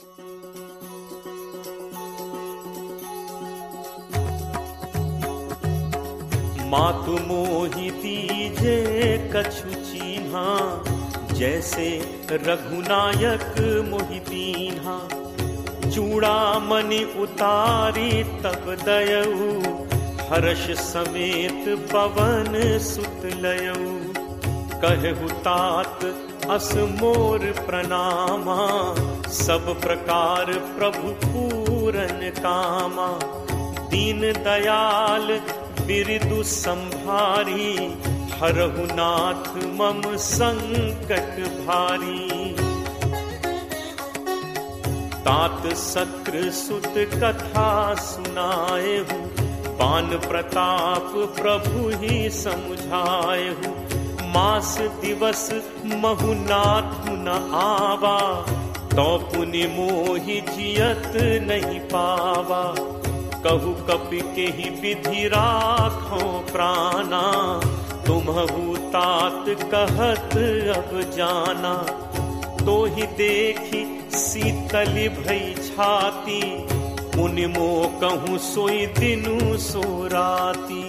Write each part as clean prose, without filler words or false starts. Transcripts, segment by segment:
मातु मोहि दीजे कछु चीन्हा, जैसे रघुनायक मोहि दीन्हा। चूड़ामणि उतारी तब दयऊ, हर्ष समेत पवन सुत लयऊ। कहु तात अस मोर प्रणामा, सब प्रकार प्रभु पूरन कामा। दीन दयाल बिरदु संभारी, हरहु नाथ मम संकट भारी। तात सक्र सुत कथा सुनाएहु, बान प्रताप प्रभु ही समुझाएहु। मास दिवस महु नाथ न आवा, तो पुनि मोहि जियत नहीं पावा। कहु कपि के ही विधि राखो प्राणा, तुम्हु तात कहत अब जाना। तो ही देखी शीतल भई छाती, मुनि मो कहूँ सोई दिनु सो राती।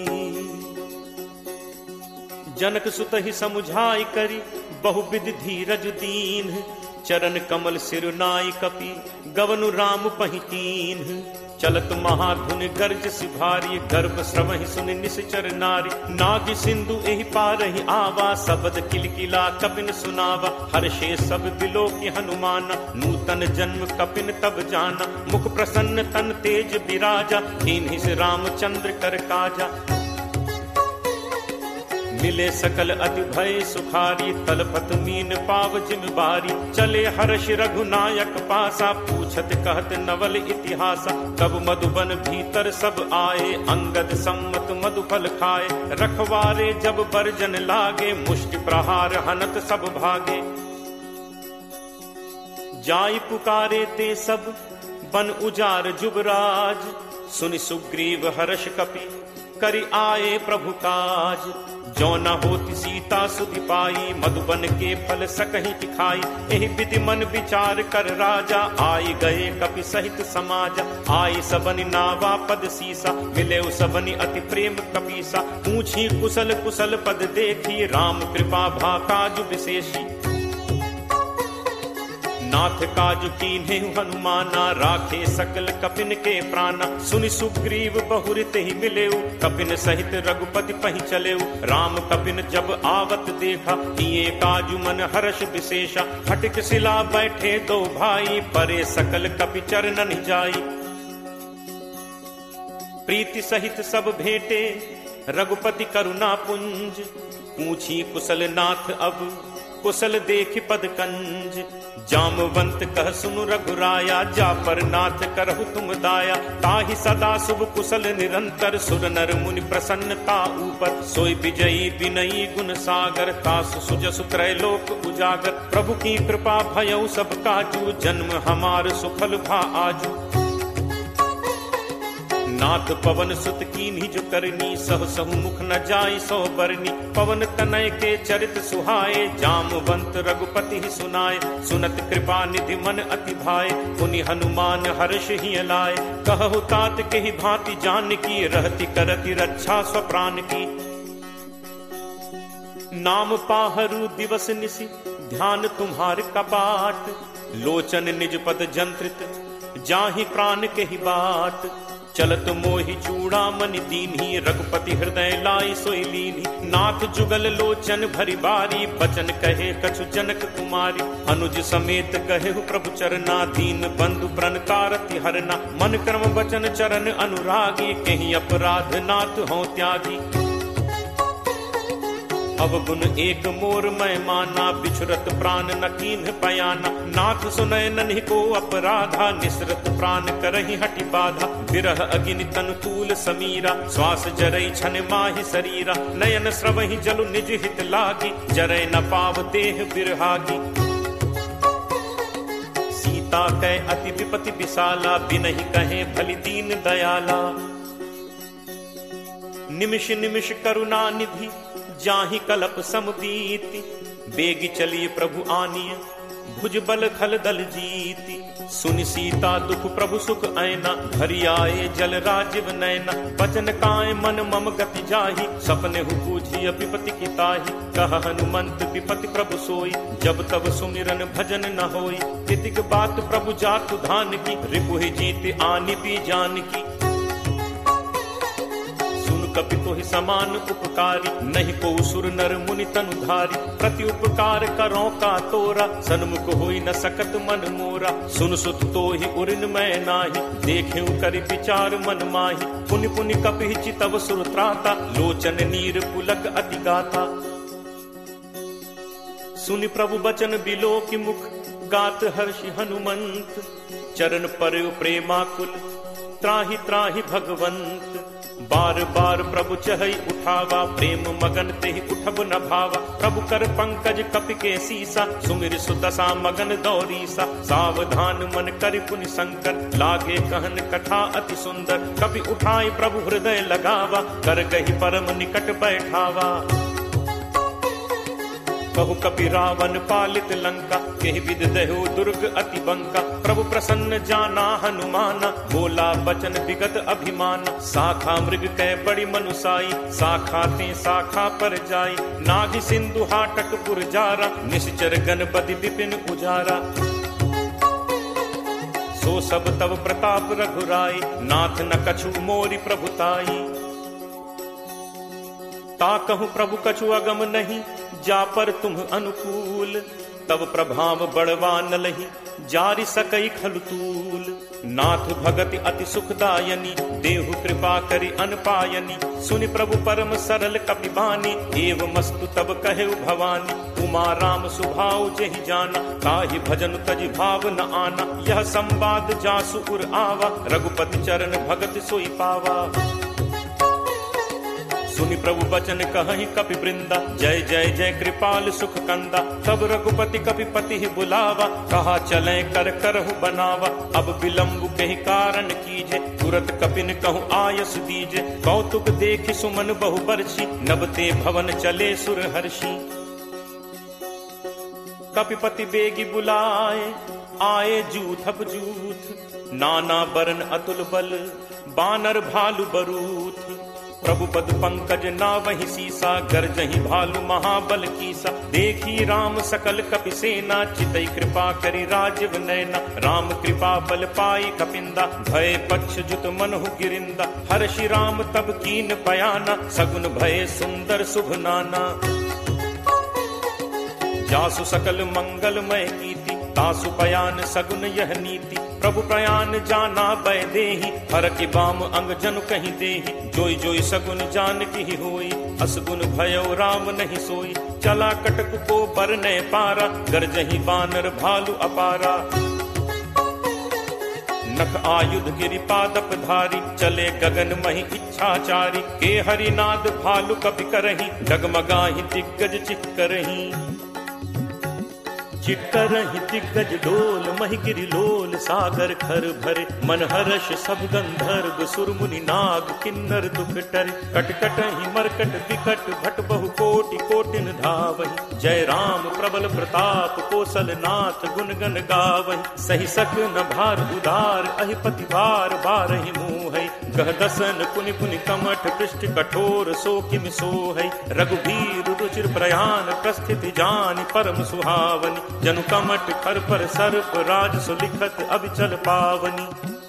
जनक सुत ही समुझाई करी, बहुविध धीरज दीन। चरण कमल सिरुनाई कपि, गवनु राम पहिकीन। चलत महाधुन गर्ज सिभारी, गर्भ श्रवहि सुन निश्चर नारी। नाग सिंधु एहि पारहि आवा, सबद किलकिला कपिन सुनावा। हर्षे सब बिलो की हनुमान, नूतन जन्म कपिन तब जाना। मुख प्रसन्न तन तेज विराजा, कीन्हि से रामचंद्र कर काजा। मिले सकल अति भय सुखारी, तलपत मीन पाव जिम बारी। चले हर्ष रघुनायक पासा, पूछत कहत नवल इतिहासा। तब मधुबन भीतर सब आए, अंगद सम्मत मधुफल खाए। रखवारे जब बरजन लागे, मुष्टि प्रहार हनत सब भागे। जाई पुकारे ते सब बन उजार जुबराज, सुनि सुग्रीव हर्ष कपि करि आए प्रभु काज। जो न होती सीता सुधि पाई, मधुबन के फल सकहि खाई। एहि विधि मन विचार कर राजा, आई गए कपि सहित समाजा। आई सबनि नावा पद सीसा, मिले सबनि अति प्रेम कपीसा। पूछी कुशल कुशल पद देखी, राम कृपा भा काजु विशेषी। नाथ काजु कीन्हे हनुमाना, राखे सकल कपिन के प्राणा। सुनि सुग्रीव बहुरित ही मिलेऊ, कपिन सहित रघुपति पहि चलेऊ। राम कपिन जब आवत देखा, किए काजु मन हर्ष विशेषा। हटिक शिला बैठे दो भाई, परे सकल कपि चरणन जाई। प्रीति सहित सब भेटे, रघुपति करुणा पुंज। पूछी कुशल नाथ अब, कुशल देख पद कंज। जामवंत कह सुनु रघुराया, जा पर नाथ करहु तुम दाया। ताहि सदा शुभ कुशल निरंतर, सुर नर मुनि प्रसन्नता ऊपर। सोई विजयी विनयी गुण सागर, तासु सुजसु त्रैलोक उजागर। प्रभु की कृपा भयउ सब काजू, जन्म हमार सुफल भा आजू। नाथ पवन सुत कीन्ही जो करनी, सह सहु मुख न जाई सो बरनी। पवन तनय के चरित सुहाए, जामवंत रघुपति ही सुनाए। सुनत कृपा निधि मन अति भाए, पुनि हनुमान हर्ष ही लाए। कहु तात के ही भांति जान की, रहति करति रक्षा स्वप्राण की। नाम पाहरु दिवस निसी, ध्यान तुम्हार कपाट। लोचन निज पद जंत्रित, जाहि प्राण के ही बाट। चलत मोहि चूड़ामणि दीन्ही, रघुपति हृदय लाई सोई लीन्ही। नाथ जुगल लोचन भरी बारी, बचन कहे कछु जनक कुमारी। अनुज समेत कहेहु प्रभु चरना, दीन बंधु प्रण कारति हरना। मन क्रम वचन चरण अनुरागी, कहीं अपराध नाथ हों त्यागी। अवगुण एक मोर मैं माना, बिछुरत प्राण न कीन्ह पयाना। नाथ सुनय नन्हि को अपराधा, निसरत प्राण करहि हटि बाधा। विरह अगिनि तनु तूल समीरा, श्वास जरई छन माहि शरीरा। नयन स्रवहि जलु निज हित लागी, जरय न पाव देह बिरहागी। सीता कै अति विपति विशाला, बिनहि कहे भलि दीन दयाला। निमिष निमिष करुणा निधि, जाहि कलप समबीति। बेगी चलिए प्रभु आनिय, भुज बल खल दल जीती। सुनि सीता दुख प्रभु सुख ऐना, हरि आए जल राजीव नैना। बचन काय मन मम गति जाहि, सपने हु पूजिय विपति की ताहि। कह हनुमंत विपति प्रभु सोई, जब तब सुमिरन भजन न होई। तितिक बात प्रभु जातु धान की, रिपुहि जीत आनि पी जान की। कपि तोहि समान उपकारी, नहीं को सुर नर मुनि तनुधारी। प्रति उपकार करो का तोरा, सन्मुख होई न सकत मन मोरा। सुन सुत तोहि उरिन मैं नाही, देखेउ करि विचार मन माही। पुनि पुनि कपि चितव सुर त्राता, लोचन नीर पुलक अति गाथा। सुनि प्रभु बचन बिलो की मुख, गात हर्षि हनुमंत। चरण पर प्रेमाकुल, त्राहि त्राहि भगवंत। बार बार प्रभु चहई उठावा, प्रेम मगन तेहि उठब न भावा। प्रभु कर पंकज कपि के सीसा, सुमिर सुदशा मगन दौरीसा। सावधान मन करि पुनि शंकर, लागे कहन कथा अति सुंदर। कपि उठाई प्रभु हृदय लगावा, कर गहि परम निकट बैठावा। कहु कपि रावण पालित लंका, केहि विद देहु दुर्ग अति बंका। प्रभु प्रसन्न जाना हनुमाना, बोला बचन विगत अभिमाना। शाखा मृग कै बड़ी मनुसाई, शाखा ते शाखा पर जाई। नाग सिंधु हाटक पुर जारा, निश्चर गणपति विपिन उजारा। सो सब तब प्रताप रघुराई, नाथ न कछु मोरि प्रभुताई। ताकहु प्रभु कछु अगम नहीं, जा पर तुम अनुकूल। तब प्रभाव बड़वा न लही, जारि सकई खलुतूल। नाथ भगति अति सुखदायनी, देहु कृपा करि अनपायनी। सुनि प्रभु परम सरल कपि बानी, एवमस्तु तब कहेउ भवानी। उमा राम सुभाउ जेहि जाना, ताहि भजन तजि भाव न आना। यह संवाद जासु उर आवा, रघुपति चरण भगति सोई पावा। सुनि प्रभु बचन कहहि कपि वृंदा, जय जय जय कृपाल सुख कंदा। तब रघुपति कपि पति ही बुलावा, कहा चले कर करहु बनावा। अब विलंब केहि कारण कीजे, तुरत कपिन कहु आयस दीजे। कौतुक देखि सुमन बहु बरछी, नबते भवन चले सुर हर्षि। कपिपति बेगी बुलाए, आए जूथप जूथ। नाना बरन अतुल बल, बानर भालु बरूथ। प्रभु पद पंकज नावहि सीसा, गर्जहि भालु महाबल कीसा। देखी राम सकल कपि सेना, चितई कृपा करि राजीव नैना। राम कृपा बल पाई कपिंदा, भय पक्ष जुत मनहु गिरिंदा। हर्षि राम तब कीन पयाना, सगुन भय सुंदर शुभ नाना। जासु सकल मंगलमय कीति, तासु पयान सगुन यह नीति। प्रभु प्रयान जाना बै देहि, हर की बाम अंग जनु कहीं देहि। जोई जोई सगुन जान की होई, असगुन भयो राम नहीं सोई। चला कटक को बरने पारा, गरजहि बानर भालु अपारा। नख आयुध गिरि पादप धारी, चले गगन महि इच्छाचारी। के हरिनाद भालु कपि करहि, डगमगाहि दिग्गज चिक्करहि। चिक्करहि दिग्गज डोल, महि गिरि लोल सागर खर भरे। मन हर्ष सब गंधर्व सुर मुनि नाग किन्नर दुख टरे। कटकटहि मरकट विकट भट बहु कोटि कोटिन धावहि। जय राम प्रबल प्रताप कौशल नाथ, गुण गण गावहि। सही सक न भार उदार, अहिपति बार बारहि मोहै। गह दसन पुनि पुनि कमठ, पृष्ठ कठोर सो किम सोहै। रघुबीर रुचिर प्रयान, प्रस्थिति जानि परम सुहावनि। जनु कमठ खर पर सर्प, राज सुलिखत अविचल पावनी।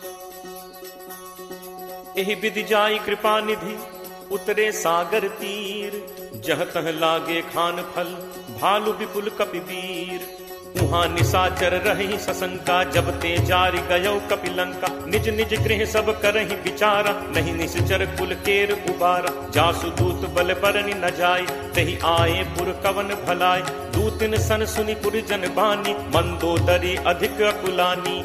एहि विधि जाई कृपा निधि, उतरे सागर तीर। जह तह लागे खान फल, भालु विपुल कपि वीर। उहाँ निशाचर रही सशंका, जब ते जारि गयो कपिलंका। निज निज गृह सब करहि विचारा, नहीं निश्चर कुल केर उबारा। जासु दूत बल बरनि न जाय, तहि आए पुर कवन भलाय। दूतिन सन सुनि पुर जन बानी, मंदोदरी अधिक अकुलानी।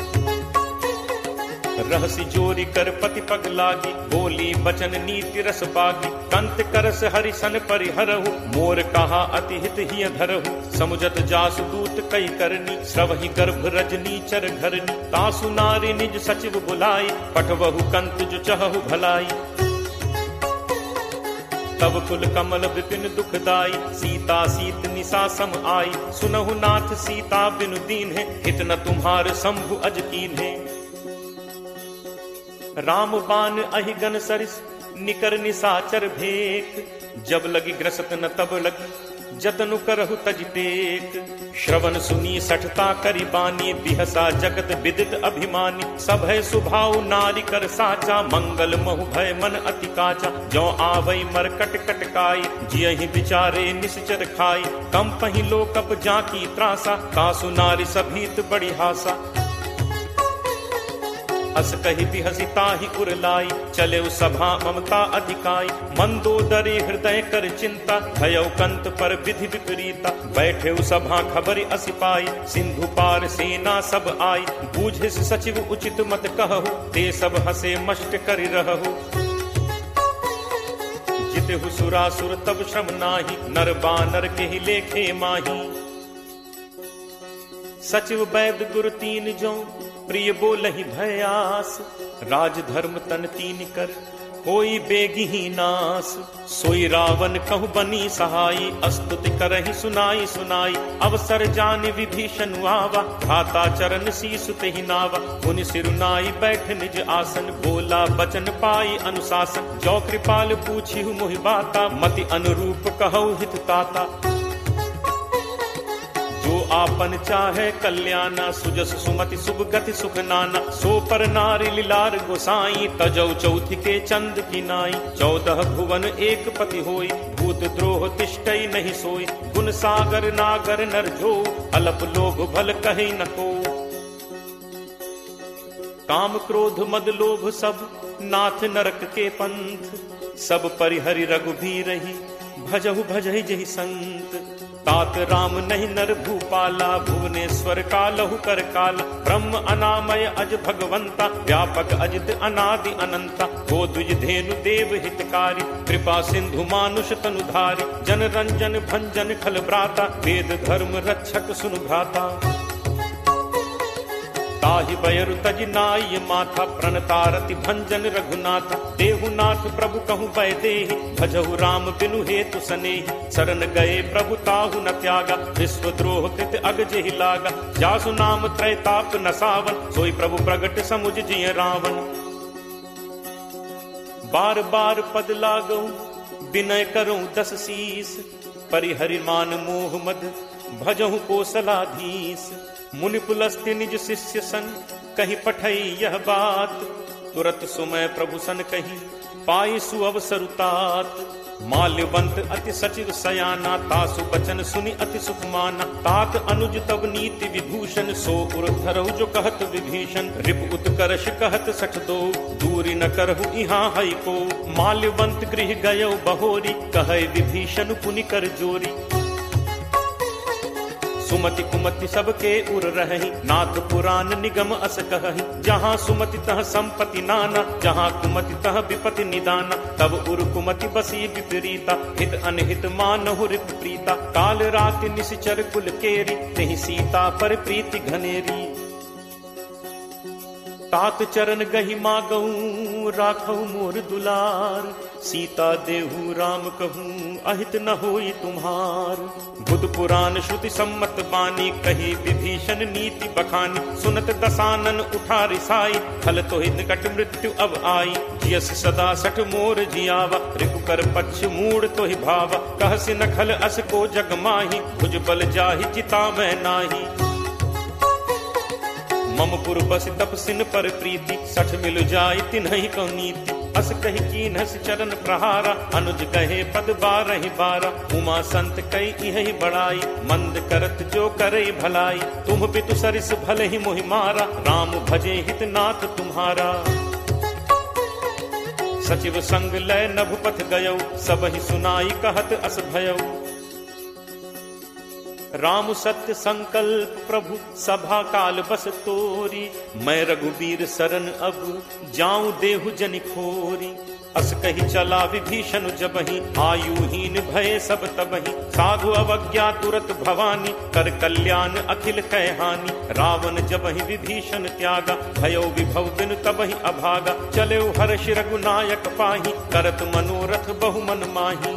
रहसि जोरी कर पति पग लागी, बोली बचन नीति रस बागी। कंत करस हरिसन परिहरहु, मोर कहा अति हित हिय धरहु। समुझत जासु दूत कई करनी, श्रवहि गर्भ रजनी चर घरनी। तासु नारी निज सचिव बुलाई, पठवहु कंत जो चहहु भलाई। तब कुल कमल विपिन दुखदाई, सीता सीत निशा सम आई। सुनहु नाथ सीता बिनु दीन है, हित न तुम्हार शंभु अज कीन है। राम बान अहिगन सरिस निकर निशाचर भेक, जब लगी ग्रसत न तब लगी जतनु करहु तज टेक। श्रवण सुनी सठता करी बानी, बिहसा जगत विदित अभिमानी। सब है सुभाव नारी कर साचा, मंगल महु भय मन अति काचा। जो आवई मरकट कटकाई, जियहि विचारे निश्चर खाई। कम पही लोकप जाकी त्रासा, कासु नारी सभीत बड़ी हासा। अस कही बिहसिता ही उरलाई, चले सभा ममता अधिकाई। मंदोदरी हृदय कर चिंता, भयउ कंत पर विधि विपरीता। बैठे सभा खबर असिपाई, सिंधु पार सेना सब आई। बूझिस सचिव उचित मत कहु, ते सब हसे मष्ट कर रहु। जितहु सुरासुर तब श्रम नाही, नर बानर के ही लेखे माही। सचिव वैद गुरु तीन जो, प्रिय बोलहि भयास। राज धर्म तन तीन कर, होई बेगी ही नास। सोई रावण कहु बनी सहाई, अस्तुति करहि सुनाई सुनाई। अवसर जान विभीषण आवा, घाता चरण शीसु तेहि नावा। मुनि सिरुनाई बैठ निज आसन, बोला बचन पाई अनुशासन। जो कृपाल पूछिहु मोहि बाता, मति अनुरूप कहु हित ताता। जो आपन चाहे कल्याणा, सुजस सुमति शुभ गति सुख नाना। सो पर नारी लीलार गोसाई, तजौ चौथि के चंद की नाई। 14 भुवन एक पति होई, भूत द्रोह तिष्ठई नहीं सोई। गुण सागर नागर नर जो, अलप लोभ भल कहे न को। काम क्रोध मद लोभ सब, नाथ नरक के पंथ। सब परिहरि रघुबीर ही, भजहु भजहि जहि संत। तात राम नहीं नर भूपाला, भुवनेश्वर कालहु कर काला। ब्रह्म अनामय अज भगवंता, व्यापक अजित अनादि अनंता। गो द्विज धेनु देव हितकारी, कृपा सिंधु मानुष तनुधारी। जन रंजन भंजन खल भ्राता, वेद धर्म रक्षक सुनु भ्राता। ताहि बयरु तज नाय माथा, प्रणतारति भंजन रघुनाथा। देहुनाथ प्रभु कहु बय देहि, भजहु राम बिनु हेतु सनेहि। शरण गए प्रभु ताहु न त्यागा, विश्वद्रोह कृत अग जेहि लागा। जासु नाम त्रैताप न सावन, सोई प्रभु प्रगट समुझ जिय रावण। बार बार पद लागऊ, विनय करऊं 10 शीस। परिहरि मान मोह मद, भजहु कोसलाधीश। मुनि पुलस्त्य निज शिष्य सन, कही पठई यह बात। तुरत सुमय प्रभु सन कही, पाई सुअवसर तात। माल्यवंत अति सचिव सयाना, तासु बचन सुनि अति सुख माना। तात अनुज तब नीति विभूषण, सो उर धरहु जो कहत विभीषण। रिप उत्कर्ष कहत सठ दो, दूरी न करहु इहाँ हई को। माल्यवंत गृह गयो बहोरी, कहे विभीषण पुनि कर जोरी। सुमति कुमति सबके उर रहहि, नाथ पुराण निगम अस कहहि। जहाँ सुमति तह संपत्ति नाना, जहाँ कुमति तह विपति निदाना। तब उर कुमति बसी विपरीता, हित अनहित मानहु रिप प्रीता। काल राति निश्चर कुल केरी, तेहि सीता पर प्रीति घनेरी। तात चरण गहि मागऊं, राखऊ मोर दुलार। सीता देहु राम कहूँ, अहित न होई तुम्हार। बुध पुराण श्रुति सम्मत बानी, कही विभीषण नीति बखानी। सुनत दसानन उठा रिसाई, खल तो निकट मृत्यु अब आई। जियस सदा सठ मोर जियावा, रिपुकर पक्ष मूड तो ही भावा। कहसि न खल अस को जग माही, भुज बल जाहि चिता मैं नाही। मम पुर बस तपसिन पर प्रीति, सठ मिल जाय तिन्हि को नीति। अस कही कीन्हस चरण प्रहारा, अनुज कहे पद बारहि बारा। उमा संत कई इहि बड़ाई, मंद करत जो करे भलाई। तुम पितु सरिस भले ही मोहि मारा, राम भजे हित नाथ तुम्हारा। सचिव संग लय नभपथ गयौ, सबहि सुनाई कहत अस भयौ। राम सत्य संकल्प प्रभु, सभा काल बस तोरी। मैं रघुबीर शरण अब, जाऊं देहु जनि खोरी। अस कही चला विभीषण जबहि, आयुहीन भय सब तबहि। साधु अवज्ञा तुरत भवानी, कर कल्याण अखिल कह हानि। रावण जबहि विभीषण त्यागा, भयो विभव बिनु तबहि अभागा। चले हर्ष रघुनायक पाहि, करत मनोरथ बहु मन माही।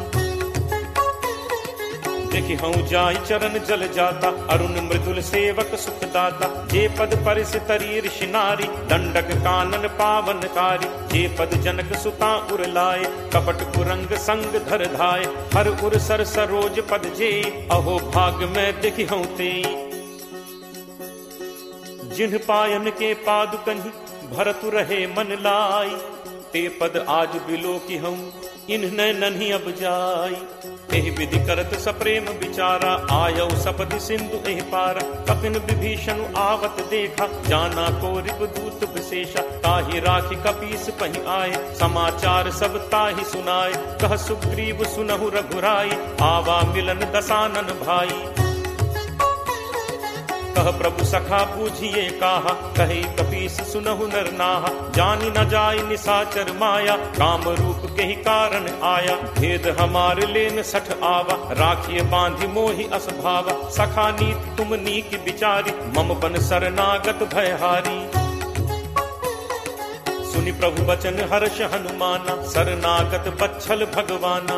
देखि हूँ जाय चरण जल जाता, अरुण मृदुल सेवक सुखदाता। जे पद परिस तरी ऋषि नारी, दंडक कानन पावनकारी। जे पद जनक सुता उर लाए, कपट कुरंग संग धर धाय। हर उर सर सरोज पद जे, अहो भाग में देखि हूँ ते। जिन्ह पायन के पादुकहि, भरतु रहे मन लाई। ते पद आज बिलो की हूँ, इन्ह नन्ही अब जाई। एहि विधि करत सप्रेम विचारा, आयौ सपदि सिंधु एहि पारा। कपिन विभीषण आवत देखा, जाना को रिपुदूत विशेषा। ताहि राखि कपीस पहि आए, समाचार सब ताहि सुनाए। कह सुग्रीव सुनहु रघुराई, आवा मिलन दसानन भाई। कह प्रभु सखा बूझिए काहा, कहे कपीस सुनहु नर नाहा। जानि न जाय निसाचर माया, काम रूप के ही कारण आया। भेद हमार लेन सठ आवा, राखिए बांधि मोहि असभावा। सखा नीति तुम नीक विचारी, मम बन शरणागत भयहारी। सुनि प्रभु बचन हर्ष हनुमाना, शरणागत बच्छल भगवाना।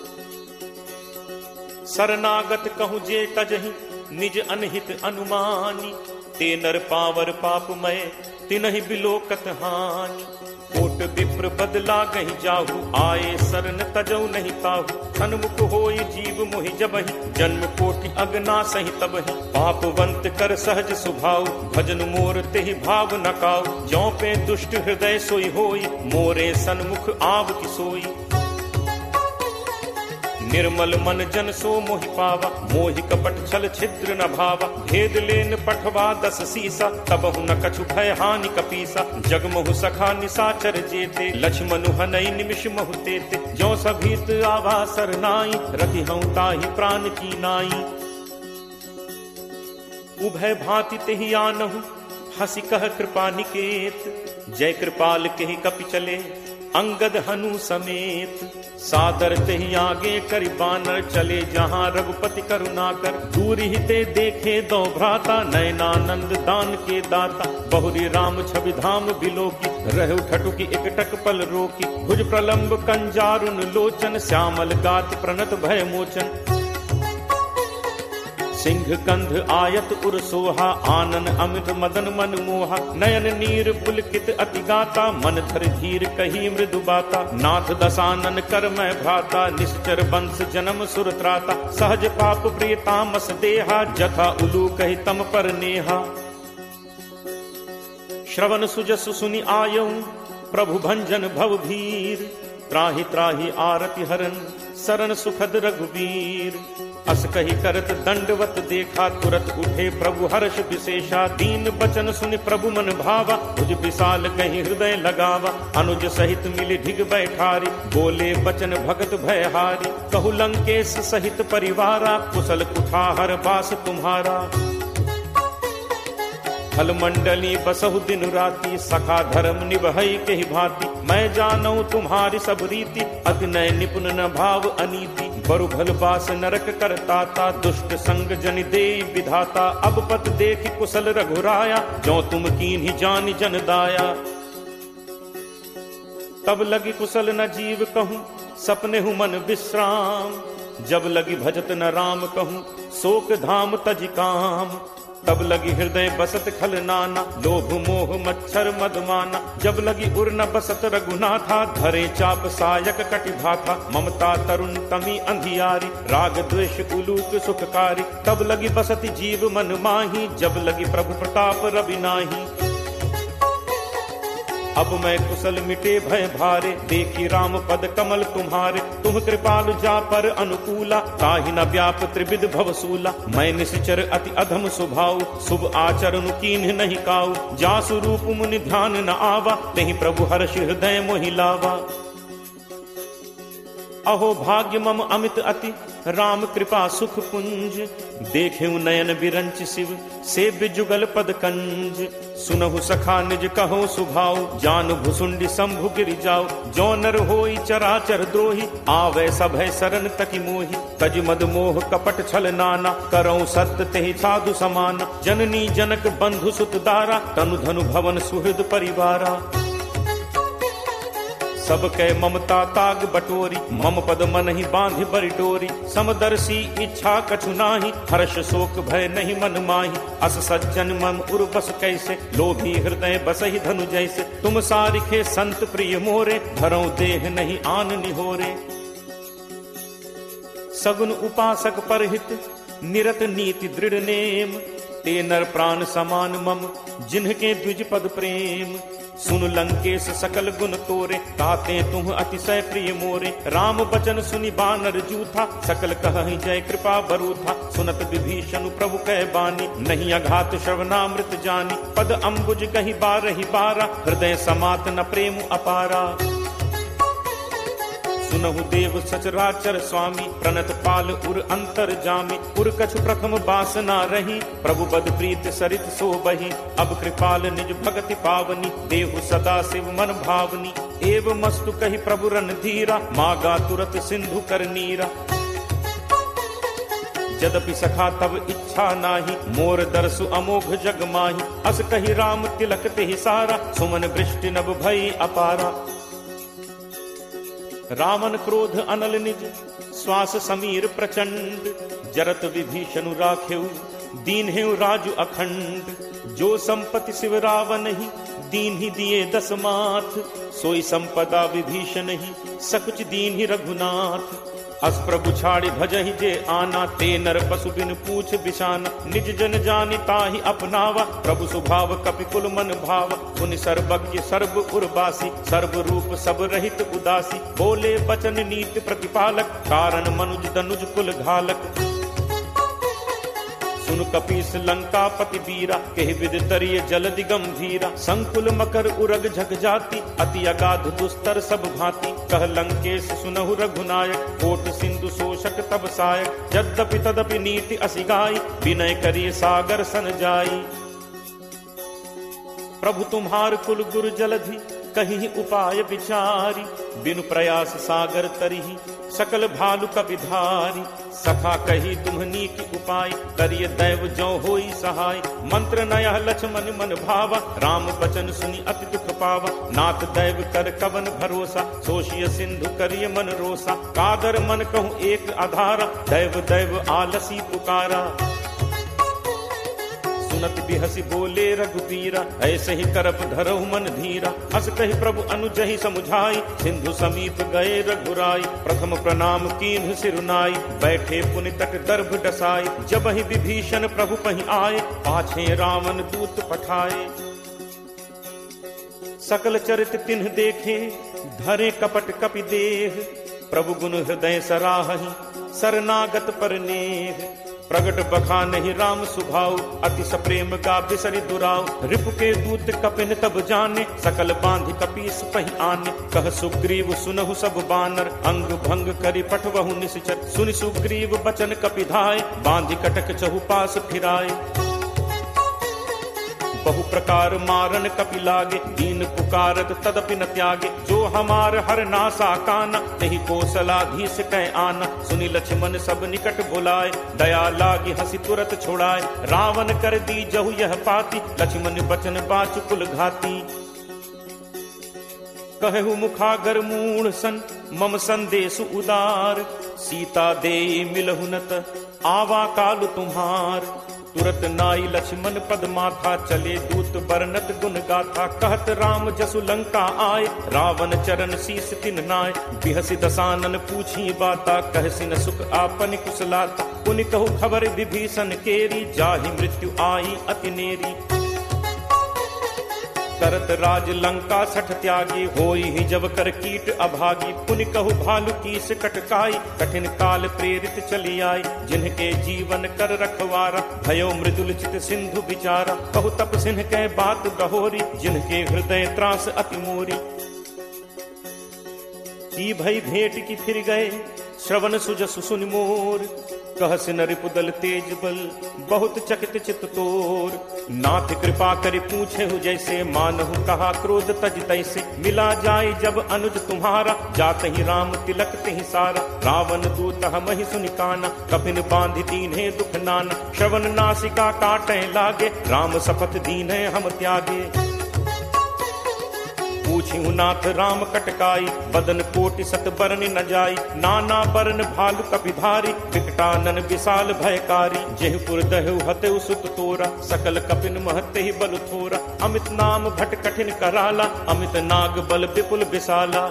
शरणागत कहूँ जे तजहि, निज अनहित अनुमानी। ते नर पावर पापमय, तिनहि बिलोकत हानि। कोट विप्र बदला गहि जाहु, आए शरण तजौ नहीं ताहु। सन्मुख होई जीव मोहि जबहि, जन्म कोटि अगना सहि तबहि। पापवंत कर सहज सुभाव, भजन मोर तेहि भाव न काऊ। ज्यों पे दुष्ट हृदय सोई होई, मोरे सन्मुख आव की सोई। निर्मल मन जन सो मोहि पावा, मोहि कपट छल छिद्र न भावा। भेद लेन पठवा 10 सीसा, तबहु न कछु भय हानि कपीसा। जगमहु सखा निसाचर जेते, लक्ष्मणु हनई निमिष महु तेते। ज्यों सभीत आवा सरनाई, रति हूँ ताहि प्राण की नाई। उभय भांति तेहि आनहु, हंसी कह कृपा निकेत। जय कृपाल केहि कपि चले, अंगद हनु समेत। सादर तेहि आगे करि बानर, चले जहाँ रघुपति करुणाकर। दूर ही ते देखे दो भ्राता, नयनानंद दान के दाता। बहुरी राम छवि धाम बिलोकी, रहु ठटुकी एकटक पल रोकी। भुज प्रलंब कंजारुन लोचन, श्यामल गात प्रणत भय मोचन। सिंह कंध आयत उर सोहा, आनन अमित मदन मन मोहा। नयन नीर पुलकित अति गाता, मन धर धीर कही मृदु बाता। नाथ दसानन कर मैं भ्राता, निश्चर वंश जन्म सुर त्राता। सहज पाप प्रिय तामस देहा, जथा उलू कही तम पर नेहा। श्रवण सुजसु सुनि आयऊ, प्रभु भंजन भव भीर। त्राहि त्राहि आरति हरन, शरण सुखद रघुवीर। अस कही करत दंडवत देखा, तुरत उठे प्रभु हर्ष विशेषा। दीन बचन सुनि प्रभु मन भावा, भुज विशाल कहीं हृदय लगावा। अनुज सहित मिली ढिग बैठारी, बोले बचन भगत भयहारी। कहु लंकेश सहित परिवारा, कुशल कुठार बास तुम्हारा। फल मंडली बसहु दिन राति, सखा धर्म निभई के भांति। मैं जानऊ तुम्हारी सब रीति, अति नय निपुण न भाव अनीति। बरु भल बास नरक करताता, दुष्ट संग जनि देई विधाता। अब पत देखि कुशल रघुराया, जो तुम कीन्ही जानि जन दाया। तब लगी कुशल न जीव कहूँ, सपने हूँ मन विश्राम। जब लगी भजत न राम कहूँ, शोक धाम तजि काम। तब लगी हृदय बसत खल नाना, लोभ मोह मच्छर मदमाना। जब लगी उर न बसत रघुनाथा, धरे चाप सायक कटि भाथा। ममता तरुण तमी अंधियारी, राग द्वेष उलूक सुखकारी। तब लगी बसत जीव मन माही, जब लगी प्रभु प्रताप रवि नाही। अब मैं कुशल मिटे भय भारे, देखी राम पद कमल तुम्हारे। तुम कृपालु जा पर अनुकूला, ताहि न व्याप त्रिविध भवसूला। मैं निश्चर अति अधम स्वभाव, शुभ आचरण कीन्ह नहीं काऊ। जासु रूप मुनि ध्यान न आवा, तेहि प्रभु हर्ष हृदय मोहि लावा। अहो भाग्य मम अमित अति राम कृपा सुख पुंज। देखेऊ नयन बिरंच शिव सेव्य जुगल पद कंज। सुनहु सखा निज कहो सुभाव जान भुसुंडी शंभु गिर जाओ। जो नर होई चराचर द्रोही आवे सभय शरण तकी मोही। तज मद मोह कपट छल नाना करऊं सत्य तेहि साधु समान। जननी जनक बंधु सुत दारा तनु धनु भवन सुहृद परिवारा। सब कै ममता ताग बटोरी मम पद मन ही बांध बरि डोरी। समदर्शी इच्छा कछु नाही हर्ष शोक भय नहीं मन माही। अस सज्जन मम उर बस कैसे लोभी हृदय बसहि धनु जैसे। तुम सारिखे संत प्रिय मोरे धरऊं देह नहीं आन निहोरे। सगुन उपासक परहित निरत नीति दृढ़ नेम। ते नर प्राण समान मम जिन्हके द्विज पद प्रेम। सुन लंकेश सकल गुण तोरे ताते तुम अतिशय प्रिय मोरे। राम बचन सुनि बानर जूथा सकल कहहि जय कृपा बरूथा। सुनत विभीषण प्रभु कह बानी नहीं अघात श्रवणामृत जानी। पद अम्बुज कहि बारहि बारा हृदय समात न प्रेम अपारा। सुनहु देव सचराचर स्वामी प्रणत पाल उर अंतर जामी। उर कछु प्रथम बासना रही प्रभु बद प्रीत सरित सो बही। अब कृपाल निज भगति पावनी देहु सदा शिव मन भावनी। एव मस्तु कही प्रभु रन धीरा मागा तुरत सिंधु कर नीरा। यद्यपि सखा तब इच्छा नाही मोर दर्शु अमोघ जग माही। अस कही राम तिलक तेहि सारा सुमन वृष्टि नभ भई अपारा। रावण क्रोध अनल निज श्वास समीर प्रचंड। जरत विभीषण राखेऊ दीन हेउ राजु अखंड। जो संपत्ति शिव रावण ही दीन ही दिए दस माथ। सोई संपदा विभीषण ही सकुच दीन ही रघुनाथ। अस प्रभु छाड़ि भजहि जे आना ते नर पशु बिन पूछ बिशाना। निज जन जानि ताहि अपनावा प्रभु स्वभाव कपिकुल मन भावा। पुनि सर्वज्ञ सर्व उर्वासी सर्व रूप सब रहित उदासी। बोले बचन नीति प्रतिपालक कारण मनुज तनुज कुल घालक। सुन कपीस लंका पति बीरा केहि विद तरिय जलदि गंभीरा। संकुल मकर उरग झक जाति अति अगाध दुस्तर सब भांति। कह लंकेश सुनहु रघुनायक कोट सिंधु शोषक तब सायक। यद्यपि तदपि नीति असिगाई विनय करिय सागर सन जाई। प्रभु तुम्हार कुल गुरु जलधि कहीं उपाय विचारी। बिनु प्रयास सागर तरिहि सकल भालु कपिधारी। सखा कही तुम्हनी की उपाय करिय दैव जो होई सहाय। मंत्र नया लक्ष्मण मन भावा राम बचन सुनि अति दुख पावा। नाथ दैव कर कवन भरोसा सोशिय सिंधु करिय मन रोसा। कादर मन कहूँ एक आधारा दैव दैव आलसी पुकारा। सुनत बिहसी बोले रघुबीरा ऐसे ही करप धरहु मन धीरा। अस कहि प्रभु अनुजहि समुझाई सिंधु समीप गए रघुराई। प्रथम प्रणाम कीन्ह सिरुनाई बैठे पुनि तट दर्भ डसाई। जब ही विभीषण प्रभु पहि आए पाछे रावण दूत पठाए। सकल चरित तिन्ह देखे धरे कपट कपि देह। प्रभु गुण हृदय सराहहि शरणागत पर नेह। प्रगट बखानहि राम सुभाव अति सप्रेम का बिसरि दुराव। रिपु के दूत कपिन तब जाने सकल बांधि कपीस पहि आने। कह सुग्रीव सुनहु सब बानर अंग भंग करि पठवहु निश्चर। सुनि सुग्रीव बचन कपिधाय बांधि कटक चहुपास फिराए। बहु प्रकार मारन कपि लागे दीन पुकारत तदपि न त्यागे। जो हमार हर नासा काना तेहि कौशलाधीश कह आना। सुनि लक्ष्मण सब निकट बुलाए दया लागी हंसी तुरत छोड़ाए। रावण कर दी जहु यह पाती लक्ष्मण बचन बाच कुल घाती। कहु मुखागर मूढ़ सन मम संदेश उदार। सीता दे मिलहु नत आवा काल तुम्हार। तुरत नाई लक्ष्मण पद माथा चले दूत बरनत गुण गाथा। कहत राम जसु लंका आए रावण चरण शीस तिन नाय। बिहसि दसानन पूछी बाता कहसि न सुख आपन कुशलाता। पुनि कहु खबर विभीषण केरी जाहि मृत्यु आई अति नेरी। करत राज लंका सठ त्यागी होई ही जब कर कीट अभागी। पुनि कहु भालु कीस कटकाई कठिन काल प्रेरित चली आई। जिनके जीवन कर रखवारा भयो मृदुल चित सिंधु विचारा। कहु तप सिंह के बात गहोरी जिनके हृदय त्रास अति मोरी। की भई भेंट की फिर गए श्रवण सुजसु सुनि मोर, कहस नरिपुदल तेज बल बहुत चकित चित तोर। नाथ कृपा करि पूछे हु जैसे, मानहु कहा क्रोध तज तैसे। मिला जाय जब अनुज तुम्हारा, जात ही राम तिलक तिहि सारा। रावण दूत हमहि सुनि काना, कपिन बांधि दीन्हे दुख नाना। श्रवण नासिका काटै लागे, राम शपथ दीन्हे हम त्यागे। पूछिहु नाथ राम कटकाई, बदन कोटि सत बरन न जाई। नाना बरन भालु कपिधारी, विकटानन विशाल भयकारी। जेहपुर दहु हतेउ सुत तोरा, सकल कपिन महते ही बल थोरा। अमित नाम भट कठिन कराला, अमित नाग बल विपुल विशाला।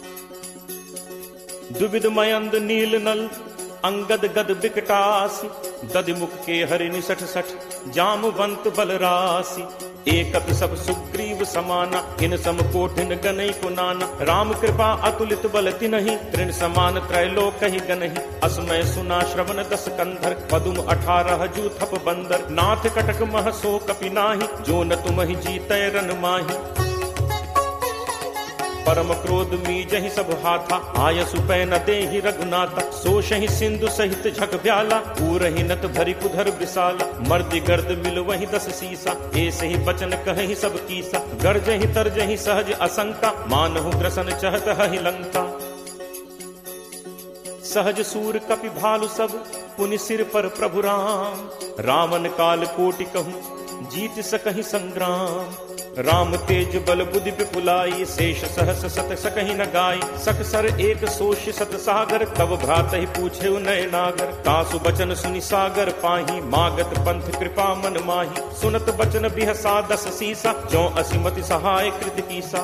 दुविध मयंद नील नल, अंगद गद विकटासी। दधिमुख के हरि निसठ सठ, जामवंत बल राशि। एकत सब सुग्रीव समाना, इन सम कोठिन गनई को नाना। राम कृपा अतुलित बल तिन्हि, तृण समान त्रैलोक ही गनहि। असमय सुना श्रवण दस कंधर, पदुम 18 जूथप बंदर। नाथ कटक मह सो कपि नाहि, जो न तुमहि जीतै रन माहि। परम क्रोध मीजहि सब हाथा, आयसु पै न देहि रघुनाथा। सोषहि सिंधु सहित झक ब्याला, पूरहि नत भरि कुधर विशाला। मर्दि गर्द मिल वहि 10 सीसा, ऐसे ही बचन कहहि सब कीसा। गर्जहि तरजहि सहज असंका, मानहु ग्रसन चहत हहि लंका। सहज सूर कपि भालु सब, पुनि सिर पर प्रभु राम। रावण काल कोटि कहूँ, जीत सकहि संग्राम। राम तेज बल बुद्धि विपुलाई, शेष सहस सत सकहि न गाई। सकसर एक सोष सत सागर, तब भ्रातहि पूछे नय नागर। तासु बचन सुनि सागर पाही, मागत पंथ कृपा मन माही। सुनत बचन बिहसा 10 सीसा, जो असिमति सहाय कृत कीसा।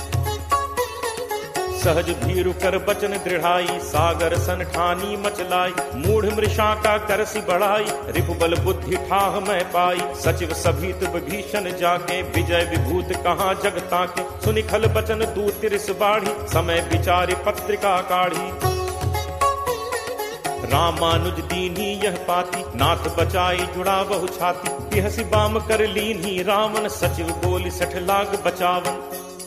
सहज भीरु कर बचन दृढ़ाई, सागर सन ठानी मचलाई। मूढ़ मृषा का करसी बढ़ाई, रिपुबल बुद्धि ठाह मैं पाई। सचिव सभीत विभीषण जाके, विजय विभूत कहाँ जगता के। सुनि खल बचन दूत तिरिस बाढ़ी, समय विचारि पत्रिका काढ़ी। रामानुज दीन्ही यह पाती, नाथ बचाई जुड़ा बहु छाती। बिहसी बाम कर लीन्ही रावण, सचिव बोली 60 लाग बचावन।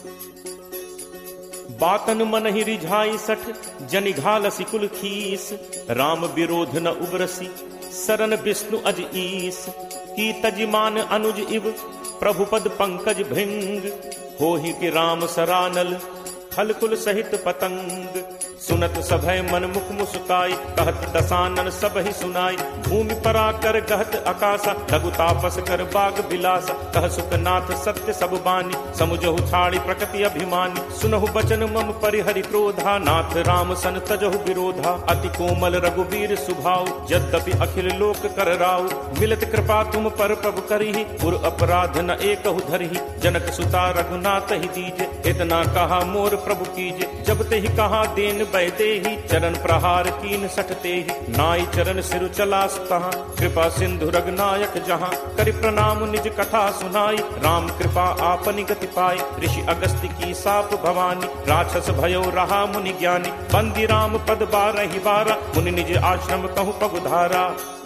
बातन मन ही रिझाई 60, जनि घालसी कुल खीस। राम विरोध न उबरसी, सरन विष्णु अज ईस। की तजिमान अनुज इव, प्रभु पद पंकज भृंग। होहि कि राम सरानल, खल कुल सहित पतंग। सुनत सभय मन मुख मुस्काई, कहत दसानन सब ही सुनाई। भूमि पराकर कहत आकाशा, लघु तापस कर बाग बिलासा। कह सुखनाथ सत्य सब बानी, समुझहु छाड़ी प्रकृति अभिमानी। सुनहु बचन मम परिहरि क्रोधा, नाथ राम सन तजहु विरोधा। अति कोमल रघुवीर सुभाऊ, यद्यपि अखिल लोक कर राऊ। मिलत कृपा तुम पर प्रभु करिहि, पुर अपराध न एकहु धरिहि। जनक सुता रघुनाथ ही दीजे, इतना कहा मोर प्रभु कीजे। जब ते ही कहा देन बैदे ही, चरण प्रहार कीन 60 तेहि। नाई चरण सिर चला सुतहा, कृपा सिंधु रघुनायक जहाँ। करि प्रणाम निज कथा सुनाई, राम कृपा आपनि गति पाई। ऋषि अगस्त्य की साप भवानी, राक्षस भयो रहा मुनि ज्ञानी। बंदी राम पद 12 बारा, मुनि निज आश्रम कहूँ पगुधारा।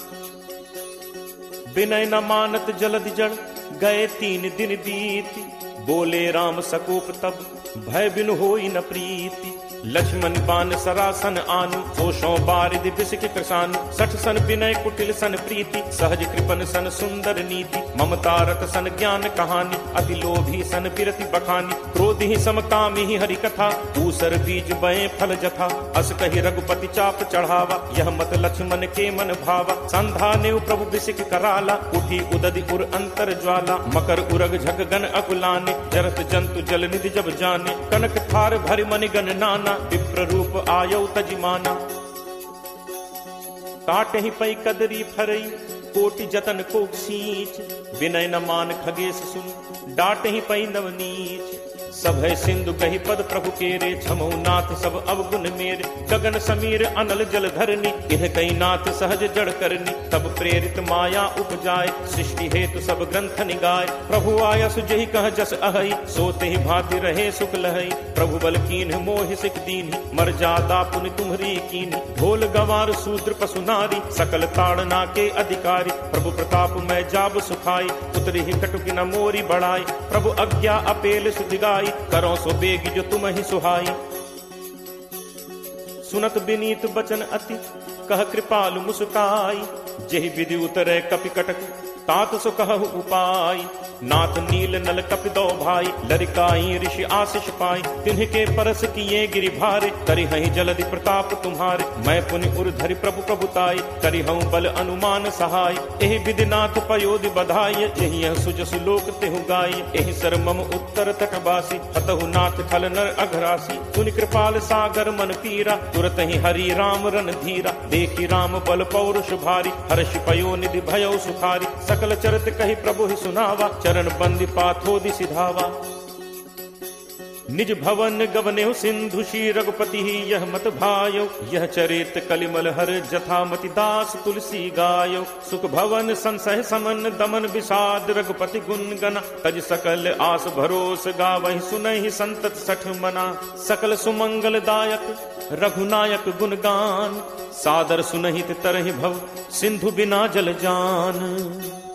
विनय न मानत जलधि जड़, गए 3 दिन बीती। बोले राम सकोप तब, भय बिनु होई न प्रीति। लक्ष्मण बान सरासन आनु, कोशों बारिद बिसिक कृषानु। 60 सन विनय कुटिल सन प्रीति, सहज कृपन सन सुंदर नीति। ममता रत सन ज्ञान कहानी, अति लोभी सन बिरति बखानी। क्रोधी समकामी ही हरि कथा, ऊसर बीज बये फल जथा। अस कहि रघुपति चाप चढ़ावा, यह मत लक्ष्मण के मन भावा। संधा नेउ प्रभु बिसिक कराला, उठी उदधि उर अंतर ज्वाला। मकर उरग झग गन अकुलाने, जरत जंतु जल निधि जब जाने। कनक थार भरि मनि गण नाना, विप्र रूप आयौ तजिमाना। काटे ही पै कदरी फरई, कोटि जतन को सींच। विनय न मान खगेश सुन, डाटे ही पै नवनीच। सब है सिंधु कही पद प्रभु केरे, छमौ नाथ सब अवगुण मेरे। गगन समीर अनल जल धरनी, इह कई नाथ सहज जड़ करनी। तब प्रेरित माया उपजाए, सृष्टि हेतु सब ग्रंथ निगाए। प्रभु आया सुजहि कह जस अहई, सोते ही भांति रहे सुख लहई। प्रभु बल कीन्ह मोहि सिख दीन्हि, मर्यादा पुनि तुम्हरी कीन्हि। ढोल गवार शूद्र पशु नारी, सकल ताड़ना के अधिकारी। प्रभु प्रताप मैं जाब सुखाई, उतरी ही कटुक न मोरी बढ़ाई। प्रभु आज्ञा अपेल सुधिगाई, करो सो बेगी जो तुम ही सुहाई। सुनत विनीत बचन अति कह कृपालु मुस्काई, जेहि विधि उतरे कपि कटक तात सो कहु उपाय। नाथ नील नल कपि दो भाई, लरिकाई ऋषि आशीष पाई, तिन्ह के परस किए गिरि भारे, करिहहि जलधि प्रताप तुम्हारे। मैं पुनि उर्धरि प्रभु प्रभुताई, करिहऊँ बल अनुमान सहाय। एहि विधि नाथ पयोधि बधाई, यही यह सुजसु लोक तेहु गाई। एहि सर मम उत्तर तटवासी, हतहु नाथ खल नर अघरासी। सुनि कृपाल सागर मन पीरा, तुरत ही हरि राम रन धीरा। देखी राम बल पौरुष भारी, हर्षि पयोनिधि भयउ सुखारी। सकल चरित कहि प्रभु ही सुनावा, चरण बंदी पाथोदि सिधावा। निज भवन गवनेहु सिंधु श्री रघुपति ही यह मत भायो। यह चरित कलिमल हर जथा मति दास तुलसी गायो। सुख भवन संसह समन दमन विषाद, रघुपति गुण गना। तज सकल आस भरोस गावहि, सुनहि संतत सठ मना। सकल सुमंगल दायक रघुनायक गुणगान, सादर सुनहित तरहि भव सिंधु बिना जल जान।